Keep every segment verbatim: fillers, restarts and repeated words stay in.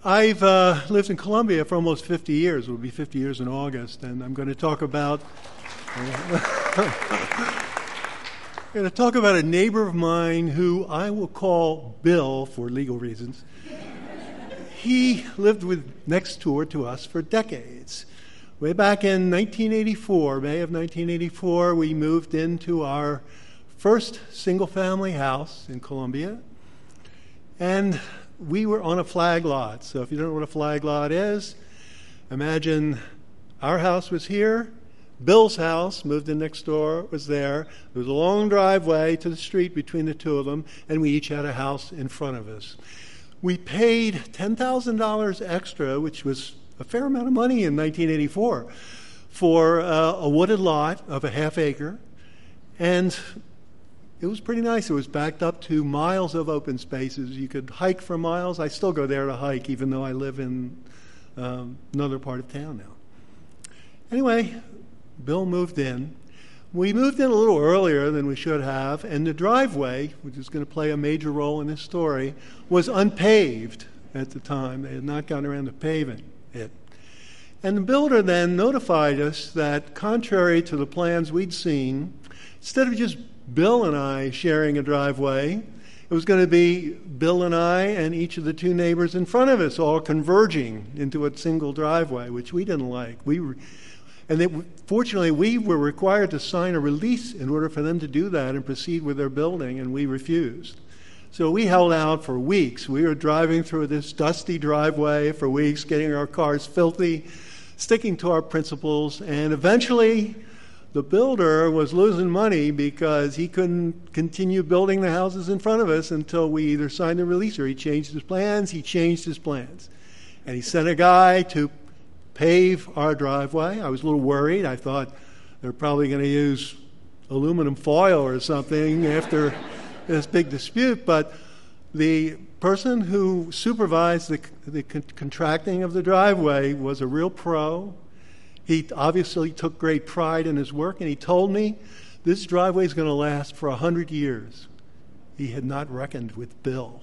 I've uh, lived in Columbia for almost fifty years. It will be fifty years in August, and I'm going to talk about I'm going to talk about a neighbor of mine who I will call Bill for legal reasons. He lived with next door to us for decades. Way back in nineteen eighty-four, May of nineteen eighty-four, we moved into our first single-family house in Columbia, and we were on a flag lot. So if you don't know what a flag lot is, imagine our house was here, Bill's house, moved in next door, was there. There was a long driveway to the street between the two of them, and we each had a house in front of us. We paid ten thousand dollars extra, which was a fair amount of money in nineteen eighty-four, for uh, a wooded lot of a half acre, and it was pretty nice. It was backed up to miles of open spaces. You could hike for miles. I still go there to hike, even though I live in um, another part of town now. Anyway, Bill moved in. We moved in a little earlier than we should have, and the driveway, which is going to play a major role in this story, was unpaved at the time. They had not gotten around to paving it. And the builder then notified us that, contrary to the plans we'd seen, instead of just Bill and I sharing a driveway, it was going to be Bill and I and each of the two neighbors in front of us all converging into a single driveway, which we didn't like. We were, and they, fortunately, we were required to sign a release in order for them to do that and proceed with their building, and we refused. So we held out for weeks. We were driving through this dusty driveway for weeks, getting our cars filthy, sticking to our principles, and eventually the builder was losing money because he couldn't continue building the houses in front of us until we either signed the release or he changed his plans. He changed his plans. And he sent a guy to pave our driveway. I was a little worried. I thought they're probably going to use aluminum foil or something after this big dispute. But the person who supervised the, the con- contracting of the driveway was a real pro. He obviously took great pride in his work, and he told me this driveway is going to last for a hundred years. He had not reckoned with Bill.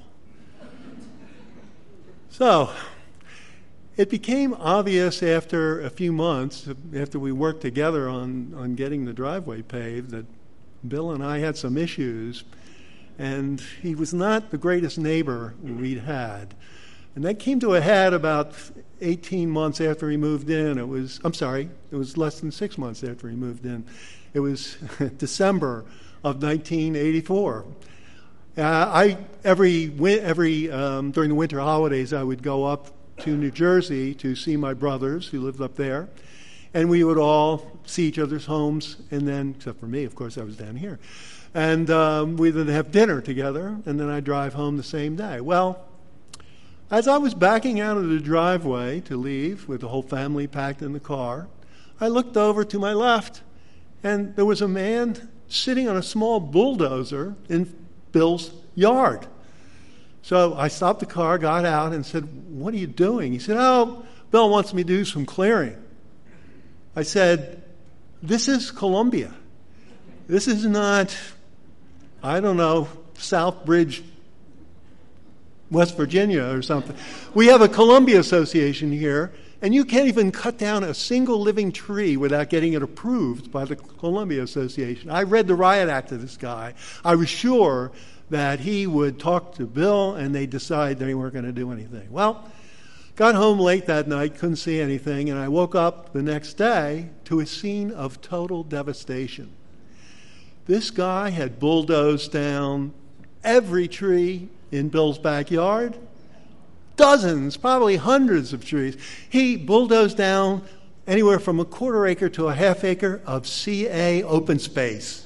So it became obvious after a few months, after we worked together on, on getting the driveway paved, that Bill and I had some issues, and he was not the greatest neighbor we'd had. And that came to a head about eighteen months after he moved in. It was, I'm sorry, it was less than six months after he moved in. It was December of nineteen eighty-four. Uh, I every every um, during the winter holidays, I would go up to New Jersey to see my brothers who lived up there, and we would all see each other's homes, and then, except for me, of course, I was down here, and um, we'd then have dinner together, and then I'd drive home the same day. Well, as I was backing out of the driveway to leave with the whole family packed in the car, I looked over to my left, and there was a man sitting on a small bulldozer in Bill's yard. So I stopped the car, got out, and said, "What are you doing?" He said, "Oh, Bill wants me to do some clearing." I said, "This is Columbia. This is not, I don't know, Southbridge, West Virginia or something. We have a Columbia Association here, and you can't even cut down a single living tree without getting it approved by the Columbia Association." I read the riot act to this guy. I was sure that he would talk to Bill, and they'd decide they weren't going to do anything. Well, got home late that night, couldn't see anything, and I woke up the next day to a scene of total devastation. This guy had bulldozed down every tree in Bill's backyard, dozens, probably hundreds of trees. He bulldozed down anywhere from a quarter acre to a half acre of C A open space.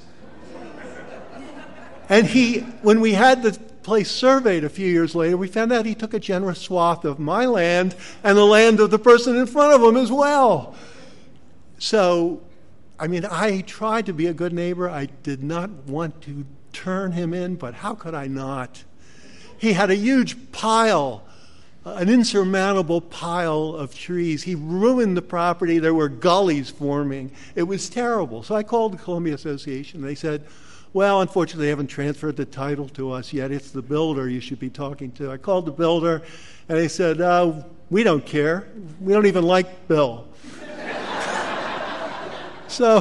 And he, when we had the place surveyed a few years later, we found out he took a generous swath of my land and the land of the person in front of him as well. So, I mean, I tried to be a good neighbor. I did not want to turn him in, but how could I not? He had a huge pile, an insurmountable pile of trees. He ruined the property. There were gullies forming. It was terrible. So I called the Columbia Association. They said, well, unfortunately, they haven't transferred the title to us yet. It's the builder you should be talking to. I called the builder, and they said, uh, we don't care. We don't even like Bill. so,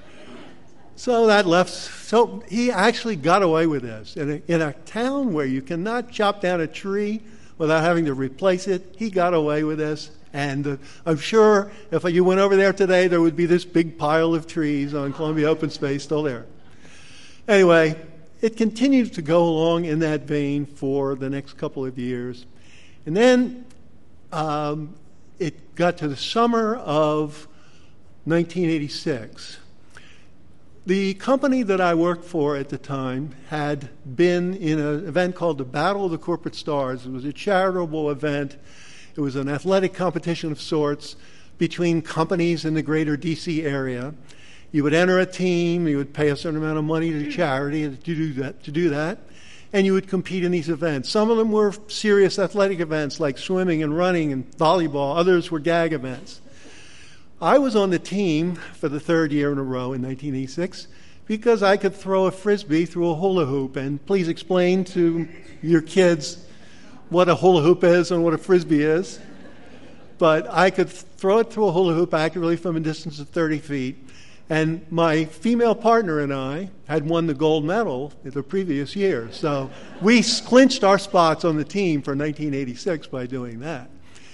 so that left. So he actually got away with this. In a, in a town where you cannot chop down a tree without having to replace it, he got away with this. And uh, I'm sure if you went over there today, there would be this big pile of trees on Columbia Open Space still there. Anyway, it continued to go along in that vein for the next couple of years. And then um, it got to the summer of nineteen eighty-six. The company that I worked for at the time had been in an event called the Battle of the Corporate Stars. It was a charitable event. It was an athletic competition of sorts between companies in the greater D C area. You would enter a team, you would pay a certain amount of money to charity to do that, to do that, and you would compete in these events. Some of them were serious athletic events like swimming and running and volleyball. Others were gag events. I was on the team for the third year in a row in nineteen eighty-six because I could throw a frisbee through a hula hoop. And please explain to your kids what a hula hoop is and what a frisbee is. But I could throw it through a hula hoop accurately from a distance of thirty feet. And my female partner and I had won the gold medal the previous year. So we clinched our spots on the team for nineteen eighty-six by doing that.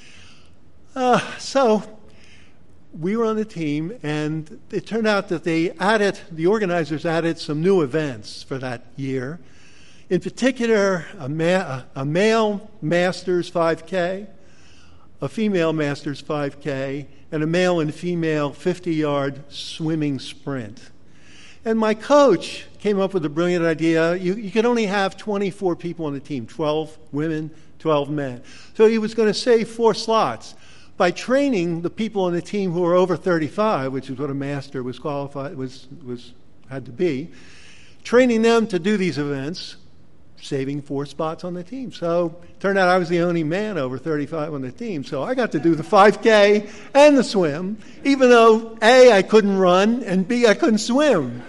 Uh, so we were on the team, and it turned out that they added, the organizers added some new events for that year. In particular, a, ma- a male Masters five K, a female Masters five K, and a male and female fifty-yard swimming sprint. And my coach came up with a brilliant idea. You, you could only have twenty-four people on the team, twelve women, twelve men. So he was going to save four slots by training the people on the team who were over thirty-five, which is what a master was qualified was was had to be, training them to do these events, saving four spots on the team. So it turned out I was the only man over thirty-five on the team. So I got to do the five K and the swim, even though A, I couldn't run, and B, I couldn't swim.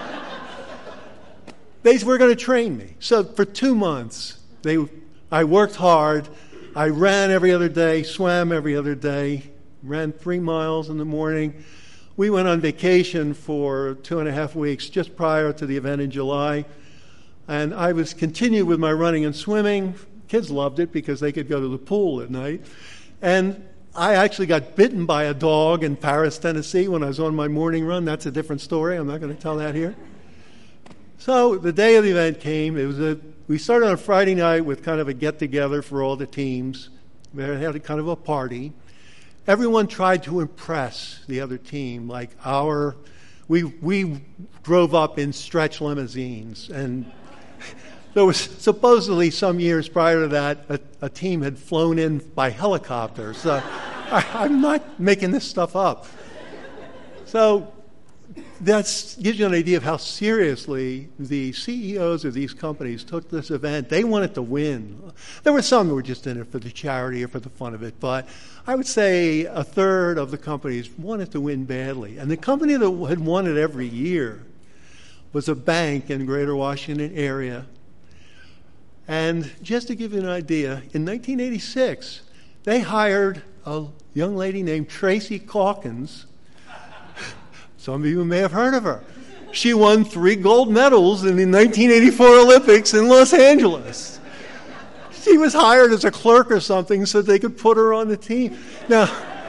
They were going to train me. So for two months, they, I worked hard. I ran every other day, swam every other day, ran three miles in the morning. We went on vacation for two and a half weeks just prior to the event in July. And I was continued with my running and swimming. Kids loved it because they could go to the pool at night. And I actually got bitten by a dog in Paris, Tennessee when I was on my morning run. That's a different story. I'm not going to tell that here. So the day of the event came. It was a, we started on a Friday night with kind of a get-together for all the teams. We had a kind of a party. Everyone tried to impress the other team. Like our, we we drove up in stretch limousines, and there was supposedly some years prior to that, a, a team had flown in by helicopter. So I, I'm not making this stuff up. So that gives you an idea of how seriously the C E Os of these companies took this event. They wanted to win. There were some who were just in it for the charity or for the fun of it, but I would say a third of the companies wanted to win badly. And the company that had won it every year was a bank in the greater Washington area. And just to give you an idea, in nineteen eighty-six, they hired a young lady named Tracy Calkins. Some of you may have heard of her. She won three gold medals in the nineteen eighty-four Olympics in Los Angeles. She was hired as a clerk or something so they could put her on the team. Now,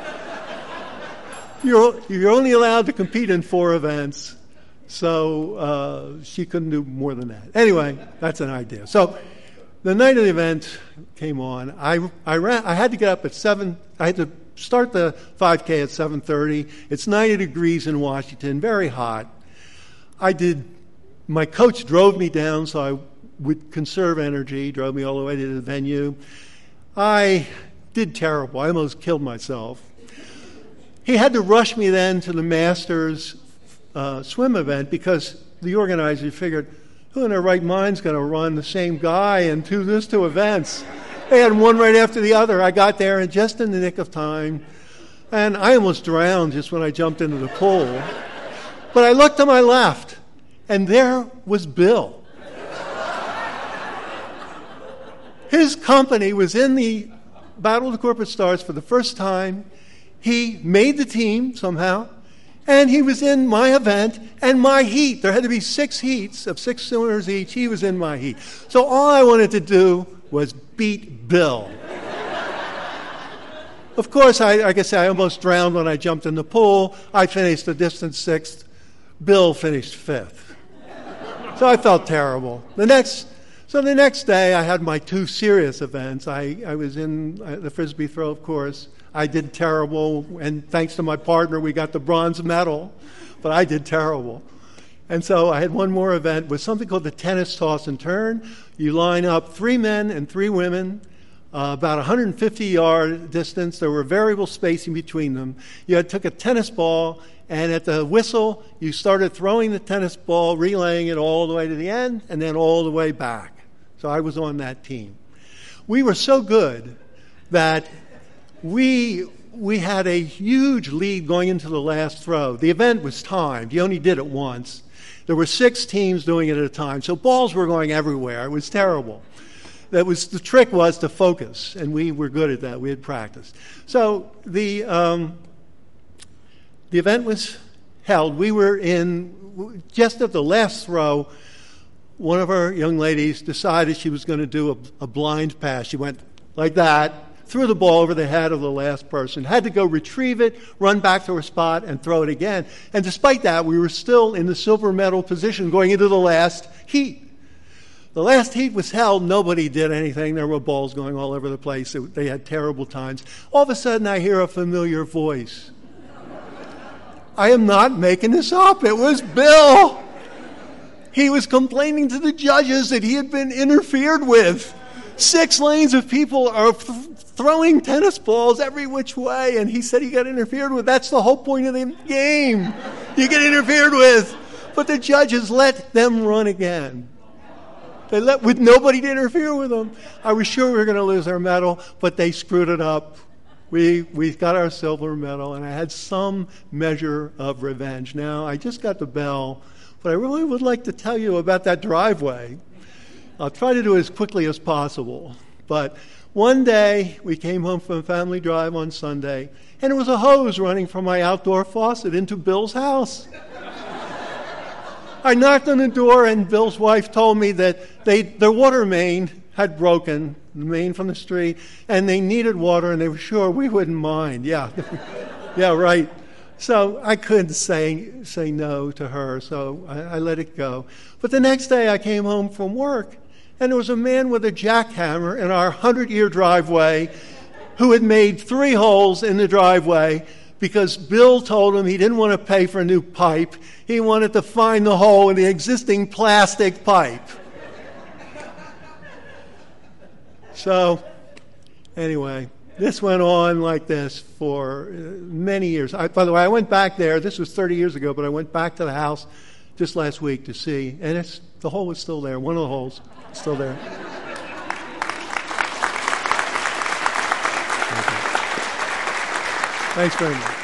you're, you're only allowed to compete in four events, so uh, she couldn't do more than that. Anyway, that's an idea. So the night of the event came on. I, I, ran, I had to get up at seven. I had to start the five K at seven thirty. It's ninety degrees in Washington, very hot. I did, my coach drove me down so I would conserve energy, drove me all the way to the venue. I did terrible. I almost killed myself. He had to rush me then to the Masters uh, swim event because the organizer figured, who in their right mind is going to run the same guy and do these two events? They had one right after the other. I got there and just in the nick of time, and I almost drowned just when I jumped into the pool. But I looked to my left, and there was Bill. His company was in the Battle of the Corporate Stars for the first time. He made the team somehow, and he was in my event and my heat. There had to be six heats of six swimmers each. He was in my heat. So all I wanted to do was beat Bill. Of course, I, like I said, I almost drowned when I jumped in the pool. I finished the distance sixth. Bill finished fifth. So I felt terrible. The next, so the next day, I had my two serious events. I, I was in uh, the Frisbee throw, of course. I did terrible, and thanks to my partner, we got the bronze medal. But I did terrible. And so I had one more event with something called the tennis toss and turn. You line up three men and three women, uh, about one hundred fifty yard distance. There were variable spacing between them. You had, took a tennis ball, and at the whistle, you started throwing the tennis ball, relaying it all the way to the end, and then all the way back. So I was on that team. We were so good that we we had a huge lead going into the last throw. The event was timed. You only did it once. There were six teams doing it at a time, so balls were going everywhere. It was terrible. That was the trick was to focus, and we were good at that. We had practiced. So the um, the event was held. We were in just at the last throw. One of our young ladies decided she was going to do a, a blind pass. She went like that, threw the ball over the head of the last person, had to go retrieve it, run back to her spot, and throw it again. And despite that, we were still in the silver medal position going into the last heat. The last heat was held. Nobody did anything. There were balls going all over the place. It, they had terrible times. All of a sudden, I hear a familiar voice. I am not making this up. It was Bill. He was complaining to the judges that he had been interfered with. Six lanes of people are th- throwing tennis balls every which way, and he said he got interfered with. That's the whole point of the game. You get interfered with. But the judges let them run again. They let with nobody to interfere with them. I was sure we were going to lose our medal, but they screwed it up. We we got our silver medal, and I had some measure of revenge. Now, I just got the bell, but I really would like to tell you about that driveway. I'll try to do it as quickly as possible. But one day, we came home from Family Drive on Sunday, and there was a hose running from my outdoor faucet into Bill's house. I knocked on the door, and Bill's wife told me that they their water main had broken, the main from the street, and they needed water, and they were sure we wouldn't mind. Yeah, yeah, right. So I couldn't say say no to her, so I, I let it go. But the next day, I came home from work, and there was a man with a jackhammer in our hundred-year driveway who had made three holes in the driveway because Bill told him he didn't want to pay for a new pipe. He wanted to find the hole in the existing plastic pipe. So, anyway, this went on like this for many years. I, by the way, I went back there. This was thirty years ago, but I went back to the house just last week to see, and it's the hole is still there. One of the holes is still there. Thanks very much.